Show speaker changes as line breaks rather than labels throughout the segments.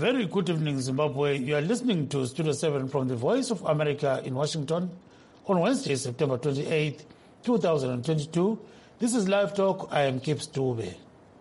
very good evening, Zimbabwe. You are listening to Studio 7 from the Voice of America in Washington on Wednesday, September 28, 2022. This is Live Talk. I am Kip Stube.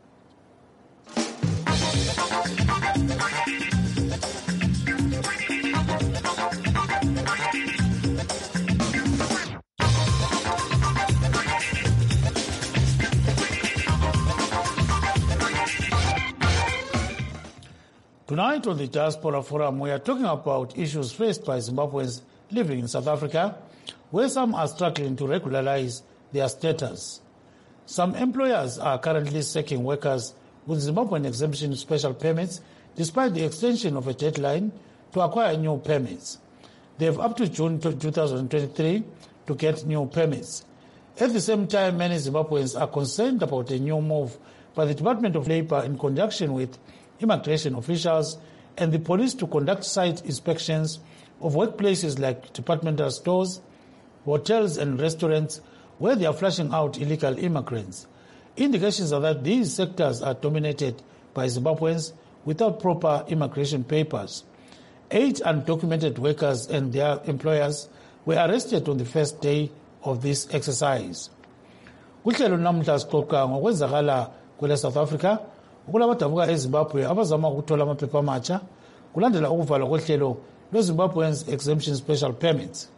Tonight on the Diaspora Forum, we are talking about issues faced by Zimbabweans living in South Africa, where some are struggling to regularize their status. Some employers are currently seeking workers with Zimbabwean exemption special permits, despite the extension of a deadline to acquire new permits. They have up to June 2023 to get new permits. At the same time, many Zimbabweans are concerned about a new move by the Department of Labor in conjunction with immigration officials and the police to conduct site inspections of workplaces like departmental stores, hotels and restaurants where they are flushing out illegal immigrants. Indications are that these sectors are dominated by Zimbabweans without proper immigration papers. 8 undocumented workers and their employers were arrested on the first day of this exercise. Kuhlelo namhla sixoxa ngokwenzakala kwele South Africa kulabadabuka eZimbabwe abazama ukuthola amaphepha amatsha kulandela ukuvalwa kohlelo lweZimbabweans Exemption Special Permits.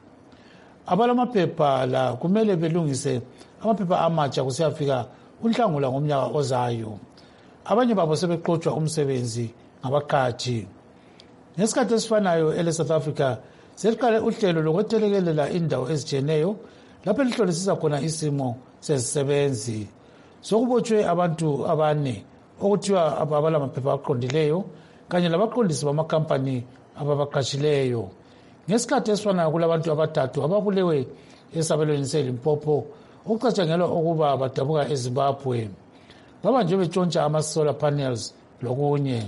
Abalamaphepha la kumele belungise amaphepha amatsha kusiyafika uNhlangula ngomnyaka ozayo. Abanye babo sebeqotshwa umsebenzi ngabaqhathi. Ngesikhathi esifanayo ele-South Africa seliqale uhlelo lokwethelekelela indawo ezitshiyeneyo lapho elihlolisisa khona isimo sezisebenzi. Sokubotshwe abantu abane okuthiwa abalamaphepha aqondileyo kanye labaqondisi bamakampani ababaqashileyo. Ngesikhathi esifanayo kulabantu abathathu ababulewe esabelweni seLimpopo okucatshangelwa ukuba badabuka eZimbabwe. Baba nje betshontsha ama-solar panels lokunye.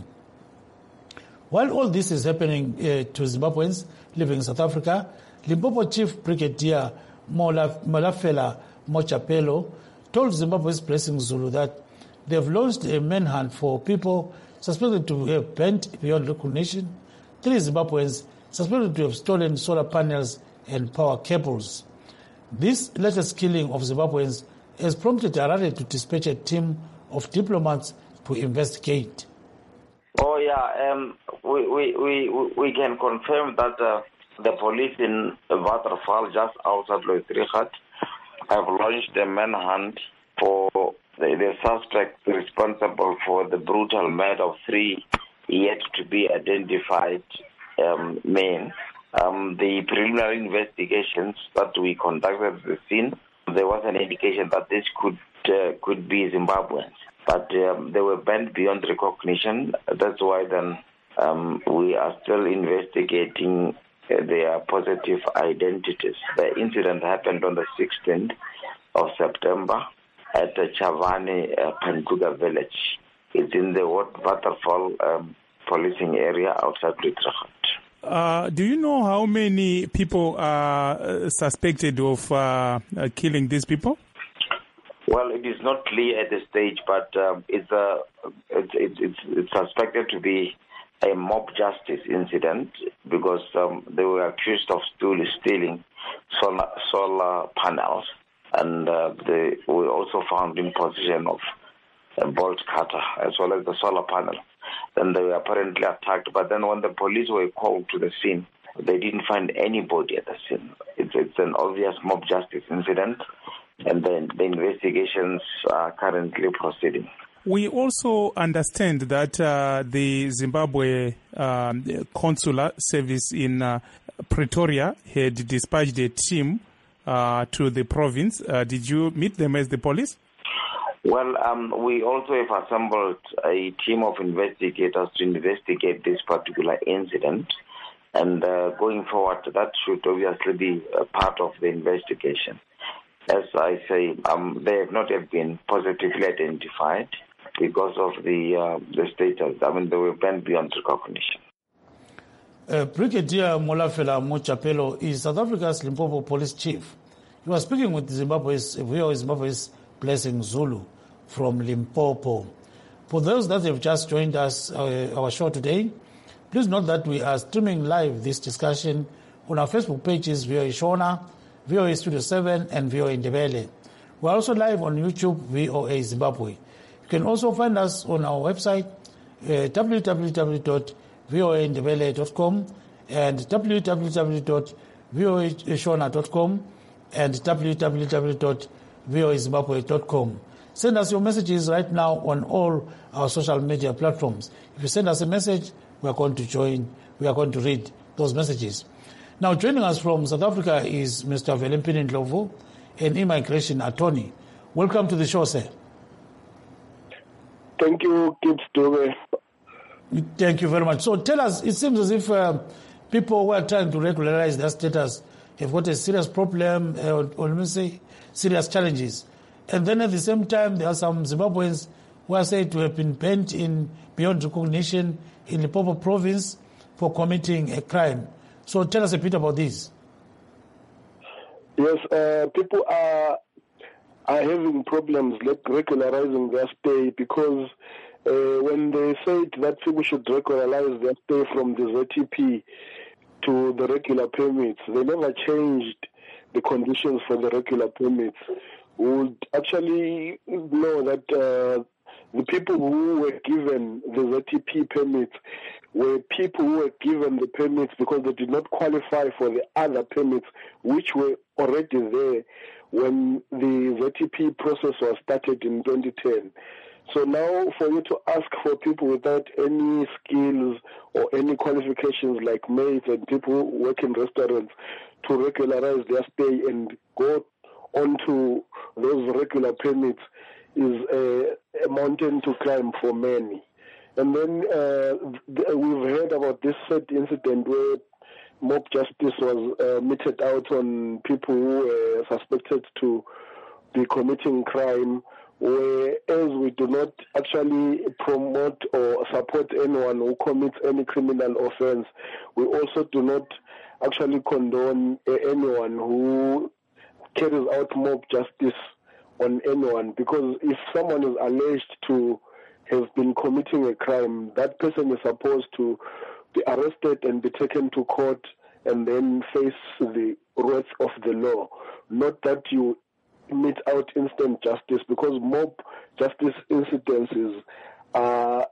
While all this is happening to Zimbabweans living in South Africa, Limpopo Chief Brigadier Molafela Mochapelo told Zimbabwe's Blessing Zulu that they have launched a manhunt for people suspected to have bent beyond recognition. 3 Zimbabweans suspected to have stolen solar panels and power cables. This latest killing of Zimbabweans has prompted Harare to dispatch a team of diplomats to investigate.
Oh yeah, we can confirm that the police in Waterval, just outside Louis-Trichardt, have launched a manhunt for the suspect responsible for the brutal murder of 3 yet to be identified men. The preliminary investigations that we conducted at the scene, there was an indication that this could be Zimbabweans, but they were bent beyond recognition. That's why then we are still investigating their positive identities. The incident happened on the 16th of September at the Chavani Pankuga village. It's in the Waterval policing area outside Louis-Trichardt.
Do you know how many people are suspected of killing these people?
Well, it is not clear at this stage, but it's suspected to be a mob justice incident because they were accused of stealing solar panels, and they were also found in possession of a bolt cutter as well as the solar panel. Then they were apparently attacked, but then when the police were called to the scene, they didn't find anybody at the scene. It's an obvious mob justice incident, and then the investigations are currently proceeding.
We also understand that the Zimbabwe consular service in Pretoria had dispatched a team to the province. Did you meet them as the police?
Well, we also have assembled a team of investigators to investigate this particular incident. And going forward, that should obviously be a part of the investigation. As I say, they have not yet been positively identified because of the status. I mean, they were banned beyond recognition.
Brigadier Molafela Mochapelo is South Africa's Limpopo police chief. He was speaking with Zimbabwe's Blessing Zulu from Limpopo. For those that have just joined us, our show today, Please note that we are streaming live this discussion on our Facebook pages, VOA Shona, VOA Studio 7, and VOA Ndebele. We are also live on YouTube, VOA Zimbabwe. You can also find us on our website, www.voandebele.com and www.voashona.com and www.voazimbabwe.com. Send us your messages right now on all our social media platforms. If you send us a message, we are going to read those messages. Now, joining us from South Africa is Mr. Velempini Ndlovu, an immigration attorney. Welcome to the show, sir.
Thank you, Gibbs Dube.
Thank you very much. So tell us, it seems as if people who are trying to regularize their status have got a serious problem, or let me say, serious challenges. And then at the same time, there are some Zimbabweans who are said to have been banned beyond recognition in Limpopo province for committing a crime. So tell us a bit about this.
Yes, people are having problems regularizing their stay because when they said that people should regularize their stay from the ZTP to the regular permits, they never changed the conditions for the regular permits. We would actually know that the people who were given the ZTP permits were people who were given the permits because they did not qualify for the other permits which were already there when the ZTP process was started in 2010. So now for you to ask for people without any skills or any qualifications like maids and people who work in restaurants to regularize their stay and go onto those regular permits is a mountain to climb for many. And then we've heard about this sad incident where mob justice was meted out on people who were suspected to be committing crime, whereas we do not actually promote or support anyone who commits any criminal offense. We also do not actually condone anyone who carries out mob justice on anyone, because if someone is alleged to have been committing a crime, that person is supposed to be arrested and be taken to court and then face the wrath of the law, not that you mete out instant justice, because mob justice incidences are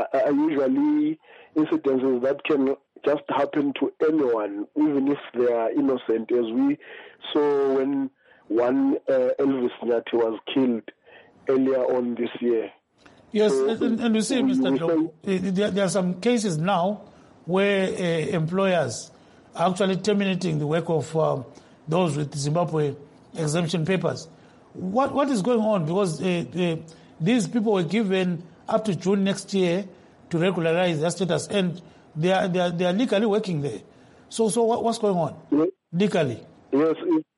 usually incidences that can just happen to anyone, even if they are innocent, as we saw when one Elvis Nyati was killed earlier on this year.
Yes, so, and you see, Mr. Ndlovu, there are some cases now where employers are actually terminating the work of those with Zimbabwe exemption papers. What is going on? Because these people were given up to June next year to regularize their status, and they are legally working there. So what's going on? Yes. Legally?
Yes,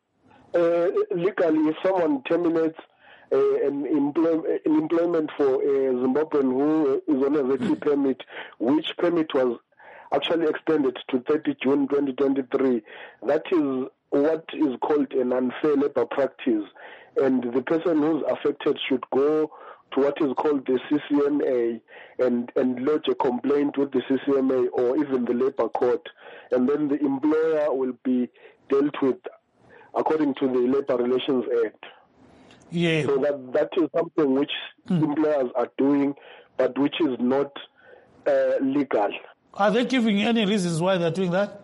legally, if someone terminates an employment for a Zimbabwean who is on a ZT permit, which permit was actually extended to 30 June 2023, that is what is called an unfair labor practice, and the person who's affected should go to what is called the CCMA and lodge a complaint with the CCMA or even the labor court, and then the employer will be dealt with according to the Labor Relations Act.
Yeah.
So that is something which employers are doing, but which is not legal.
Are they giving any reasons why they're doing that?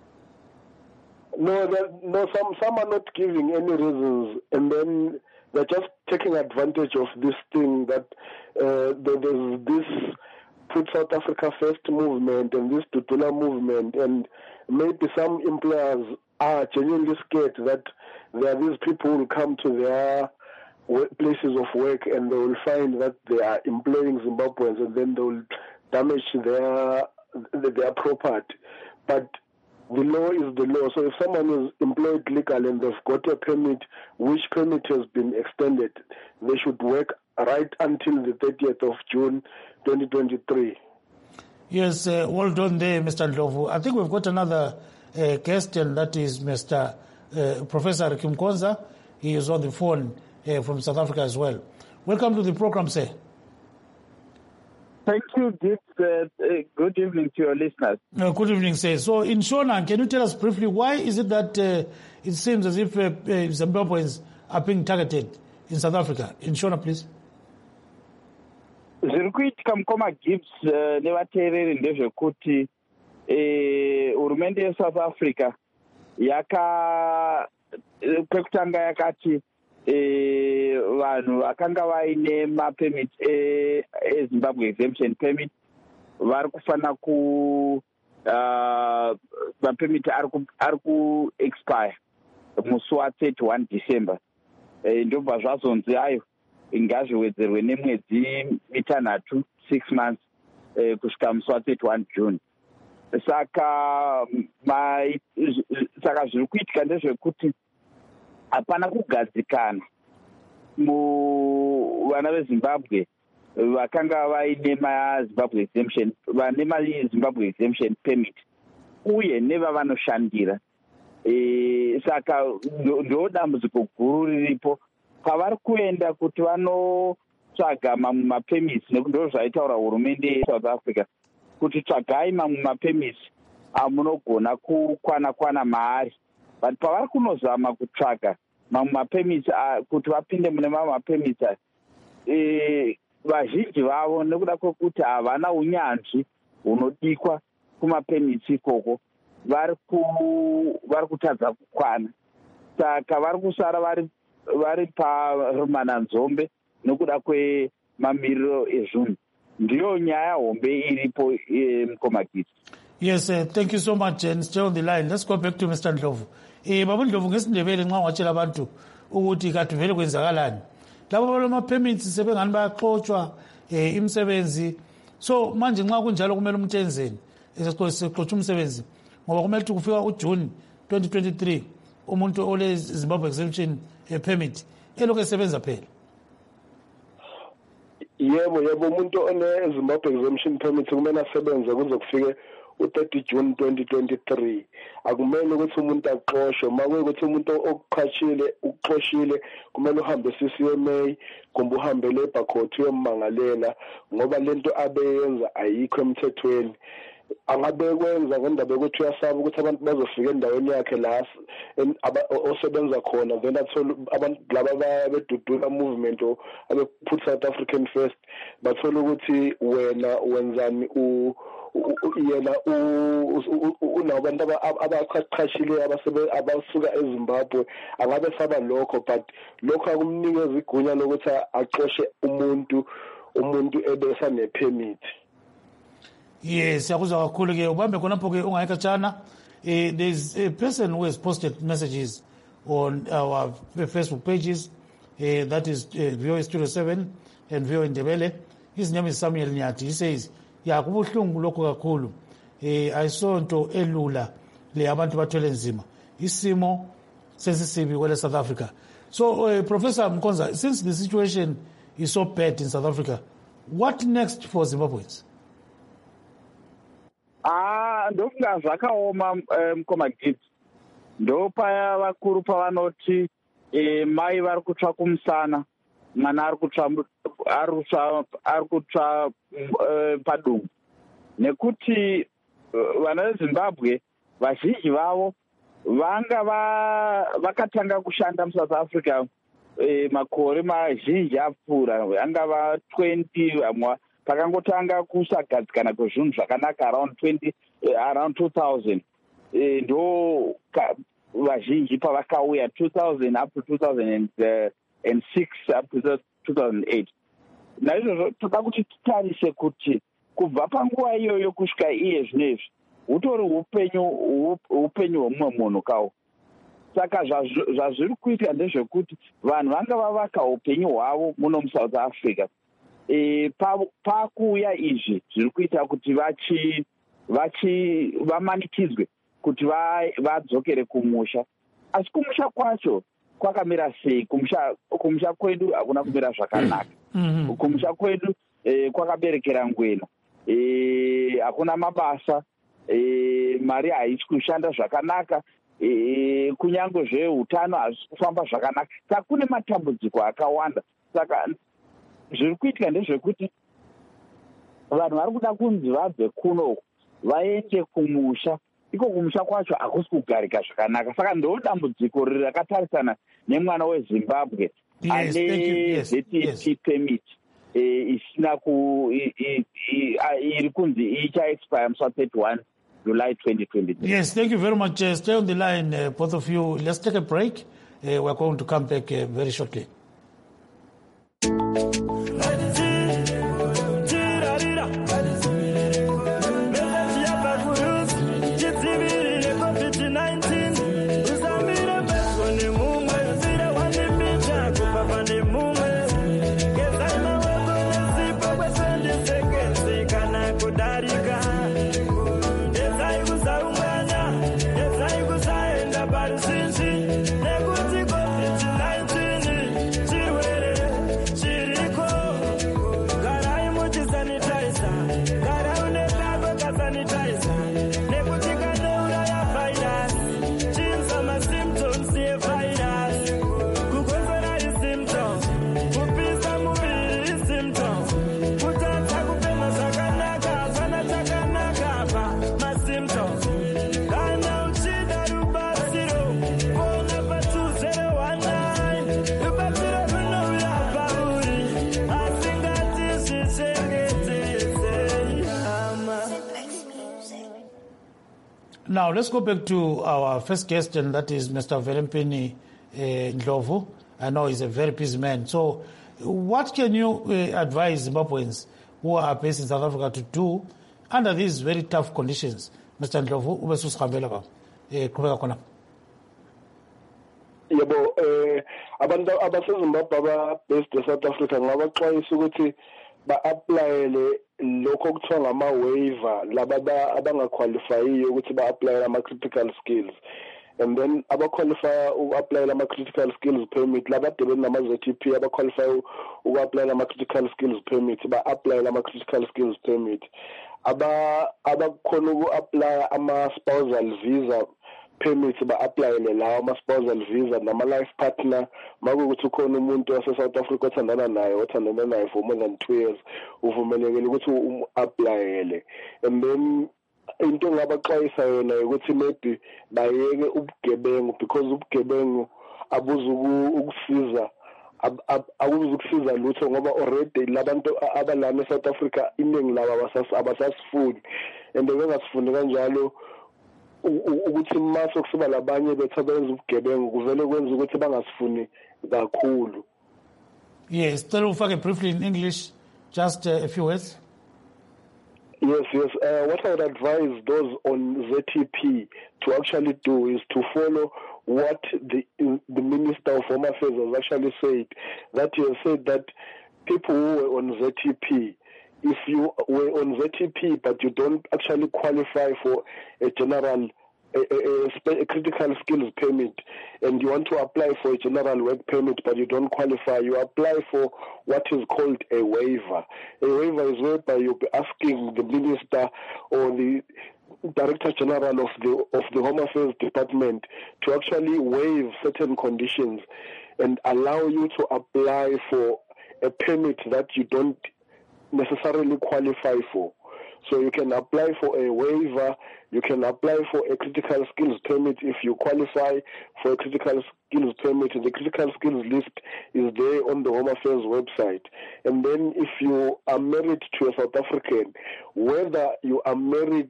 No, some are not giving any reasons, and then they're just taking advantage of this thing that there's this Put South Africa First movement and this Tutula movement, and maybe some employers are genuinely scared that there are these people who will come to their places of work and they will find that they are employing Zimbabweans, and then they will damage their property. But the law is the law. So if someone is employed legally and they've got a permit, which permit has been extended, they should work right until the 30th of June 2023.
Yes, well done there, Mr. Ndlovu. I think we've got another guest, and that is Mr. Professor Kim Konza. He is on the phone from South Africa as well. Welcome to the program, sir.
Thank you, Gibbs. Good evening to your listeners.
Good evening, sir. So, in Shona, can you tell us briefly why is it that it seems as if Zimbabweans are being targeted in South Africa? In Shona, please.
Zviri kuitika mukoma Gibbs nevateereri ndezvekuti hurumende yeSouth Africa kwekutanga yakati vanhu vakanga vaine mapemit eZimbabwe exemption permit vari kufanira mapemit ari kuexpire musi wa31 December. Ndobva zvazonzi ayo ngazviwedzerwe nemwedzi mitanhatu 6 months kusvika musi wa31 June. Saka zviri kuitika ndezvekuti hapana kugadzikana vana veZimbabwe vakanga vaine maZimbabwe exemption permit uye nevavanoshandira. Saka ndo dambudziko guru riripo pavari kuenda kuti vanotsvaga mamwe mapemits, ndo zvaitaura hurumende yeSouth Africa kuti tsvagai mamwe mapemits amunogona kukwana maari. But pavari kunozama kutsvaga mamwe mapemits kuti vapinde mune mamwe mapemits vazhinji vavo nekuda kwekuti havana unyanzvi hunodikwa kumapemits ikoko vari kutadza kukwana. Saka vari kusara vari parumananzombe nekuda kwemamiriro ezvunhu. Ndiyo nyaya hombe iripo mukomagisi.
Yes, thank you so much and stay on the line. Let's go back to Mr. Ndlovu. Baba Ndlovu, ngesindebele nxa watshela abantu ukuthi kathi vele kwenzakalani. Labo balama-permits sebengani bayaxotshwa imisebenzi. So manje nxa kunjalo kumele umuntu enzeni sexotsha umsebenzi ngoba kumele ukuthi kufika uJune 2023 umuntu ole Zimbabwe exemption permit elokhu esebenza phela.
Yebo umuntu one Zimbabwe exemption permit kumele asebenze kuze kufike u30 June 2023. Akumele ukuthi umuntu aqoshwe, makuyikuthi umuntu uqoshile kumele uhambe CCMA kumbe uhambe labor court uyommangalela ngoba lento abeyenza ayikho emthethweni. Angabekwenza ngendaba yokuthi uyasaba ukuthi abantu bazofika endaweni yakhe la osebenza khona, then athola abantu laba bedudula movement abeput South African first bathola ukuthi wena wenzani yena unabantu abaqashile abasuka eZimbabwe. Angabe saba lokho, but lokho akumnikeza igunya lokuthi aqoshe umuntu ebesa nepermit.
Yes, yakuzwa kakhulu ke ubambe khonapho ke ungayikatshana. There's a person who has posted messages on our Facebook pages, that is VOA Studio 7 and VOA Ndebele. His name is Samuel Nyati. He says, kubuhlungu lokho kakhulu. Ayisonto elula le abantu bathwele nzima. Isimo sesisibi kwele South Africa. So Professor Mkonza, since the situation is so bad in South Africa, what next for Zimbabweans?
Ndofunga zvakaoma mukomagidzi. Ndo paya vakuru pavanoti mai vari kutsva kumusana, mwana ari kutsva padumbu. Nekuti vana veZimbabwe vazhinji vavo vanga vakatanga kushanda muSouth Africa makore mazhinji apfuura, vanga va 20 vamwe pakangotanga kusagadzikana kwezvinhu zvakanaka around 2000 ndo vazhinji pavakauya 2000 up to 2006 up to 2008. Naizvozvo toda kuti titarise kuti kubva panguva iyoyo kusvika iye zvinezvi hutori upenyu hwemumwe munhu kawo. Saka zvazviri kuitika ndezvekuti vanhu vanga vavaka upenyu hwavo muno muSouth Africa. Pakuuya izvi zviri kuita kuti vamanikidzwe kuti vadzokere kumusha. Asi kumusha kwacho kwakamira sei? Kumusha kwedu hakuna kumira zvakanaka. Kumusha kwedu kwakaberekera ngwena. Hakuna mabasa, mari haisi kushanda zvakanaka, kunyange zveutano hazvisi kufamba zvakanaka. Saka kune matambudziko akawanda. Saka zviri kuitika ndezvekuti vanhu vari kuda kunzi vabve kuno vaende kumusha, iko kumusha kwacho hakusi kugarika zvakanaka. Saka ndo dambudziko riri rakatarisana nemwana weZimbabwe ane ZTP permit isina iri kunzi icha expire musi 31 July 2023.
Yes, thank you very much. Stay on the line, both of you. Let's take a break. We're going to come back very shortly. Now, let's go back to our first guest, and that is Mr. Velempini Ndlovu. I know he's a very busy man. So what can you advise Zimbabweans who are based in South Africa to do under these very tough conditions? Mr. Ndlovu, ubesusihambela qhubeka khona.
Yebo, abantu abaseZimbabwe aba-based eSouth Africa ngabaxwayisa ukuthi ba-aplayele lokho okuthiwa ngama-waiver laba abangaqualifyiyo ukuthi ba-aplayele ama-critical skills, and then abaqualifya uku-aplayela ama-critical skills permit labadebeni nama-ZTP abaqualifya uku-aplayela ama-critical skills permit ba-aplayela ama-critical skills permit. Abakhona uku-aplya ama-spousal visa permits ba-aplayele lawo ama-spousal visa nama-life partner. Makuwukuthi ukhona umuntu wase-South Africa othandana naye for more than 2 years, uvumelekile ukuthi u-aplayele. And then into engabaxwayisa yona ukuthi maybe bayeke ubugebengu, because ubugebengu abuzukusiza akuzukusiza lutho, ngoba already labantu abalana eSouth Africa iningi labo abasasifuni, and bengasifuni kanjalo ukuthi mase kusiba labanye bethu abenza ubugebengu kuvele kwenza ukuthi bangasifuni kakhulu.
Yes, still ufake briefly in English, just a few words.
Yes. What I would advise those on ZTP to actually do is to follow what the Minister of Home Affairs has actually said. That he has said that people who were on ZTP, if you were on ZTP but you don't actually qualify for a general a critical skills permit, and you want to apply for a general work permit but you don't qualify, you apply for what is called a waiver. A waiver is whereby you'll be asking the minister or the Director General of the Home Affairs Department to actually waive certain conditions and allow you to apply for a permit that you don't necessarily qualify for. So you can apply for a waiver, you can apply for a critical skills permit if you qualify for a critical skills permit. The critical skills list is there on the Home Affairs website. And then if you are married to a South African, whether you are married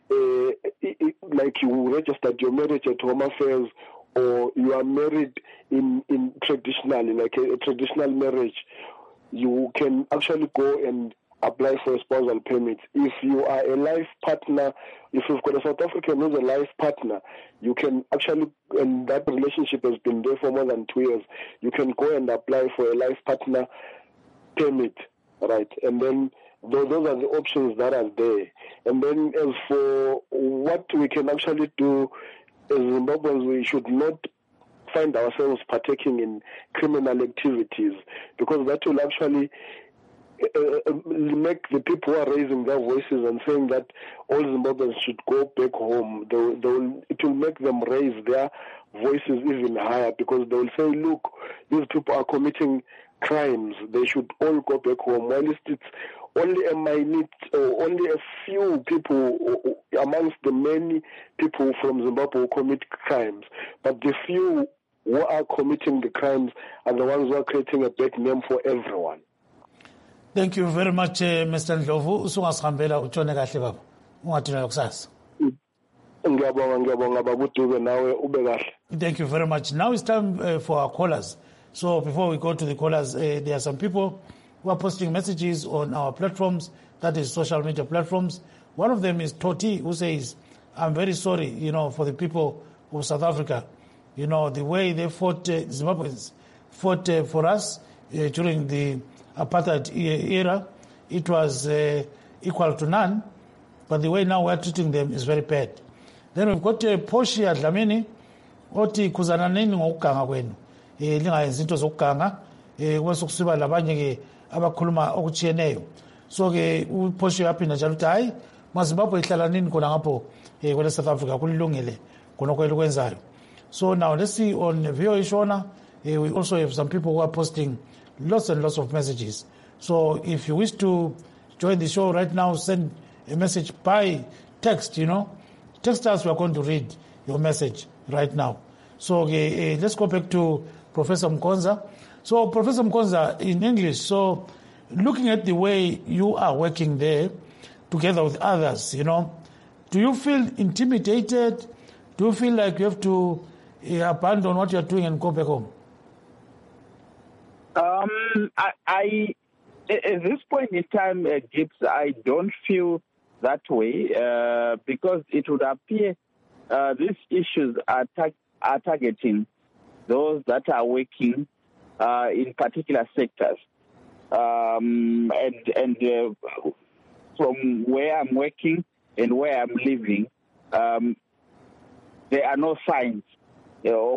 like you registered your marriage at Home Affairs, or you are married in traditionally, like a traditional marriage, you can actually go and apply for a spousal permit. If you are a life partner, if you've got a South African who's a life partner, you can actually, and that relationship has been there for more than 2 years, you can go and apply for a life partner permit, right? And then those are the options that are there. And then as for what we can actually do as Zimbabweans, we should not find ourselves partaking in criminal activities, because that will actually make the people who are raising their voices and saying that all Zimbabweans should go back home, it will make them raise their voices even higher, because they will say, look, these people are committing crimes, they should all go back home. While it's only a minute or only a few people amongst the many people from Zimbabwe who commit crimes, but the few who are committing the crimes are the ones who are creating a bad name for everyone.
Thank you very much, Mr. Ndlovu. Usungasihambela utshone kahle baba. Ungathina kusasa.
Ngiyabonga baba uDube nawe ube kahle.
Thank you very much. Now it's time for our callers. So before we go to the callers, there are some people who are posting messages on our platforms, that is social media platforms. One of them is Toti, who says, I'm very sorry, for the people of South Africa. The way they fought, Zimbabweans fought for us during the apartheid era, it was equal to none. But the way now we're treating them is very bad. Then we've got Portia Dlamini, oti kuzana nini ngokuganga kwenu. Lingayenza into zokuganga, kwesikusiba labanye ke abakhuluma okuchiyeneyo. So ke uPortia yaphinda njalo uthi hayi maZimbabwe ihlala nini khona ngapho kwele South Africa kulilungile khonokho elikwenzayo. So now let's see on VOA Shona, we also have some people who are posting lots and lots of messages. So if you wish to join the show right now, send a message by text, Text us, we are going to read your message right now. So let's go back to Professor Mkonza. So Professor Mkonza, in English, so looking at the way you are working there together with others, do you feel intimidated? Do you feel like you have to abandon what you're doing and go back home?
I at this point in time, Gibbs, I don't feel that way because it would appear these issues are targeting those that are working in particular sectors. And from where I'm working and where I'm living, there are no signs of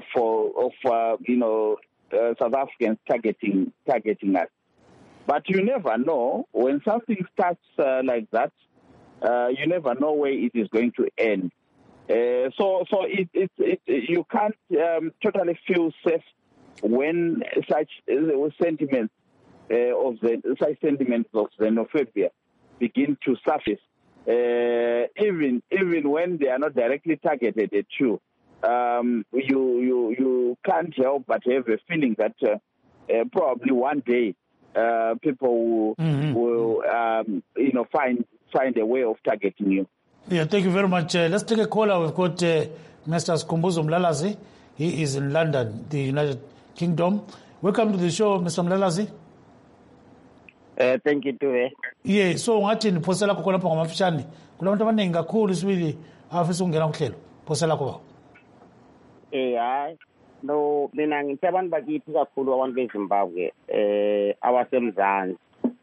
South Africans targeting us. But you never know when something starts like that. You never know where it is going to end. So you can't totally feel safe when such sentiments of xenophobia begin to surface. Even when they are not directly targeted at you, you can't help but have a feeling that probably one day people will find a way of targeting you.
Yeah, thank you very much. Let's take a caller. We've got Mr. Skhumbuzo Mlalazi. He is in London, the United Kingdom. Welcome to the show, Mr. Mlalazi.
Thank you, Tuwe.
Yeah, so ngathi niphosela khona lapha ngamafishane. Kulabantu abaningi kakhulu sibili afisa ukungena kuhlelo. Phosela kuba.
Hayi. No, mina ngithi abantu bakithi kakhulu abantu beZimbabwe abasemzansi.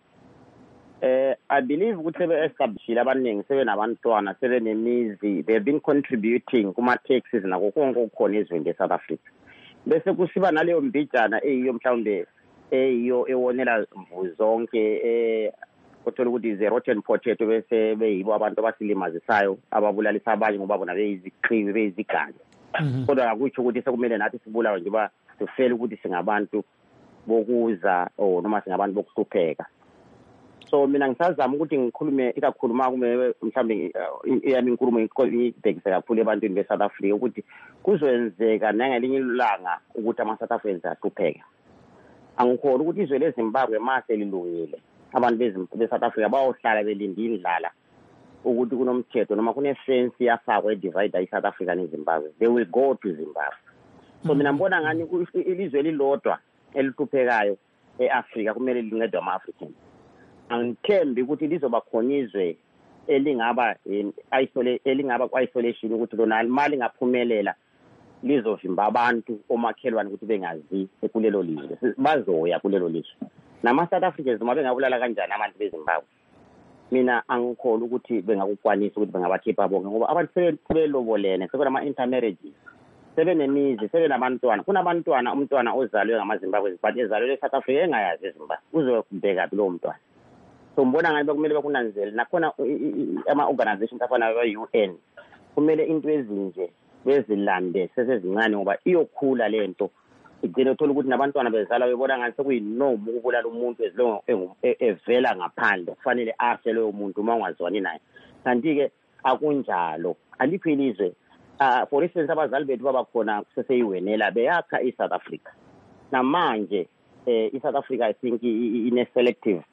I believe ukuthi sebe-establishile abaningi sebenabantwana sebenemizi, they've been contributing kuma-taxes nako konke okukhona ezweni le-South Africa. Bese kusiba naleyo mbijana eyiyo mhlawumbe eyiyo ewonela mvuzo zonke kuthola ukuthi is-rotten potato bese beyibo abantu abasilimazisayo ababulalisa abanye ngoba bona beyiziqhiwi beyizigange. Kodwa akutsho ukuthi sekumele nathi sibulawe nje sifele ukuthi singabantu bokuza noma singabantu bokuhlupheka. So mina ngisazama ukuthi ngikhulume ikakhuluma kume mhlambe yami inkulumo ibhekise kakhulu ebantwini beSouth Africa ukuthi kuzwenzeka nangelinye ilanga ukuthi ama-South Africans ahlupheka. Angikholwa ukuthi izwe leZimbabwe mase lilungile abantu beSouth Africa bayohlala belinde indlala ukuthi kunomthetho noma kunefence yafakwa edivider iSouth Africa neZimbabwe. They will go to Zimbabwe. So mina ngibona ngani ilizwe elilodwa elihluphekayo eAfrika kumele lincedwe ama-Africans. Angithembi ukuthi lizoba khona izwe elingaba ku-isolation ukuthi lona mali ngaphumelela lizovimba abantu omakhelwane ukuthi bengazi kulelo lizwe bazoya kulelo lizwe. Nama-South Africans noma bengabulala kanjani abantu beZimbabwe, mina angikholwa ukuthi bengakukwanisa ukuthi bengabakhipha bonke ngoba abantu sebelobolene, sebenama-intermarriages, sebenemizi, sebenabantwana. Kunabantwana, umntwana ozalwe ngamaZimbabwe but ezalwe eSouth Africa engayazi eZimbabwe, uzobhekaphi lowo mntwana? So mbona ngabe kumele bakunanzele nakhona ama-organizations afana nabe-UN kumele into ezinje bezilande sesezincane ngoba iyokhula lento igcine uthola ukuthi nabantwana bezala bebona ngani sekuyinomu ukubulala umuntu evela ngaphandle kufanele afe loyo muntu uma ungazwani naye. Kanti-ke akunjalo, alikho ilizwe for instance abazali bethu babakhona kuseseyiwenela beyakha i-South Africa. Namanje i-South Africa I think ine-selective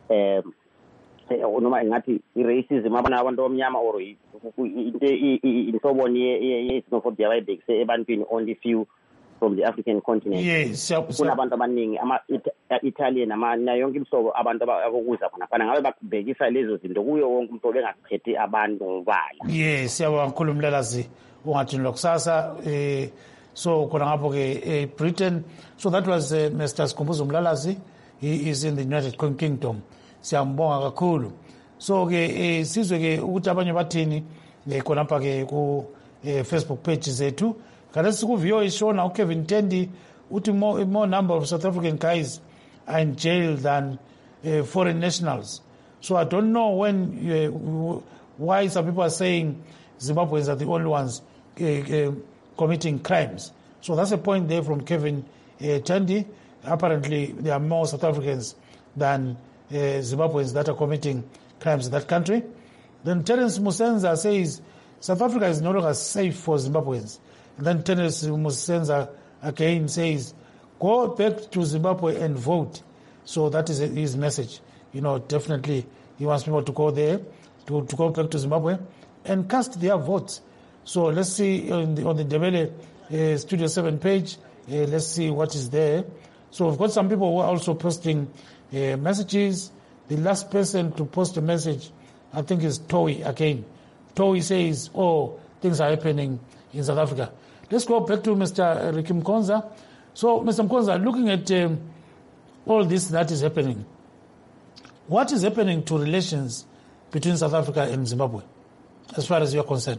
noma engathi i-racism abantu omnyama or inhloboni ye-xenophobia bayibhekise ebantwini only few from the African continent.
Yes,
kunabantu abaningi ama-Italian nayo yonke imihlobo abantu abokuza khona fana ngabe bakubhekisa lezo zinto kuyo wonke umuntu obengakhethi abantu ngobala.
Yes, siyabonga kakhulu Mlalazi ungathini lokusasa so khona ngapho ke Britain. So that was Mr. Sikhumbuzo Mlalazi. He is in the United Kingdom. Siyambonga kakhulu. So ke sizwe ke ukuthi abanye bathini khona lapha ke ku Facebook page zethu. Kanti ku video ishona uKevin Tendi uthi more number of South African guys are in jail than foreign nationals. So I don't know why some people are saying Zimbabweans are the only ones committing crimes. So that's a point there from Kevin Tendi. Apparently there are more South Africans than Zimbabweans that are committing crimes in that country. Then Terence Musenza says South Africa is no longer safe for Zimbabweans. And then Terence Musenza again says, go back to Zimbabwe and vote. So that is his message. Definitely he wants people to go there, to go back to Zimbabwe and cast their votes. So let's see on the Ndebele Studio 7 page, let's see what is there. So we've got some people who are also posting messages. The last person to post a message, I think, is Toi again. Toi says, things are happening in South Africa. Let's go back to Mr. Ricky Mkonza. So, Mr. Mkonza, looking at all this that is happening, what is happening to relations between South Africa and Zimbabwe, as far as you're concerned?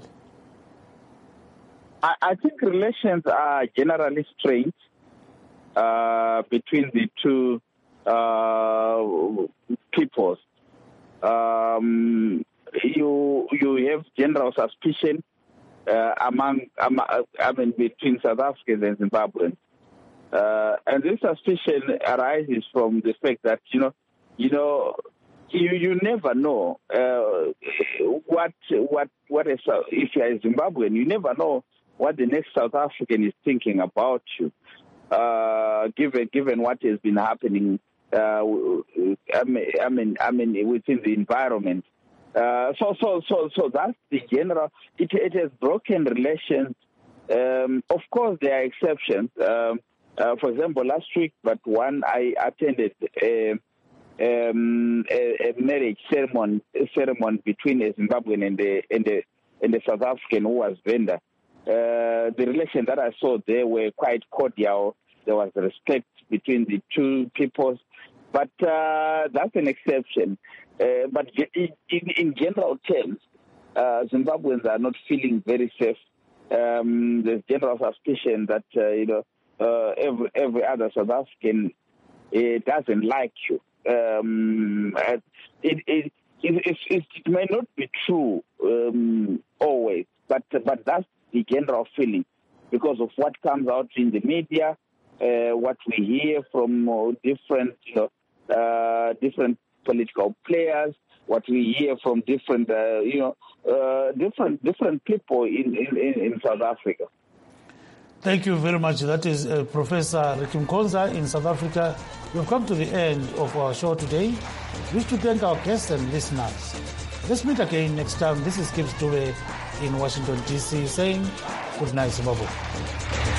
I think relations are generally strained between the two peoples. You have general suspicion between South Africans and Zimbabweans, and this suspicion arises from the fact that you never know what if you are a Zimbabwean, you never know what the next South African is thinking about you, given what has been happening. Within the environment. So that's the general. It has broken relations. Of course, there are exceptions. For example, last week, I attended a marriage ceremony between a Zimbabwean and the South African who was vendor. The relations that I saw there were quite cordial. There was respect between the two peoples. But that's an exception. But in general terms, Zimbabweans are not feeling very safe. There's general suspicion that every other South African doesn't like you. It may not be true always, but that's the general feeling because of what comes out in the media, what we hear from different political players, what we hear from different people in South Africa.
Thank you very much. That is Professor Ricky Mkonza in South Africa. We've come to the end of our show today. We wish to thank our guests and listeners. Let's meet again next time. This is Gibbs Dube in Washington, D.C. saying good night, Zimbabwe.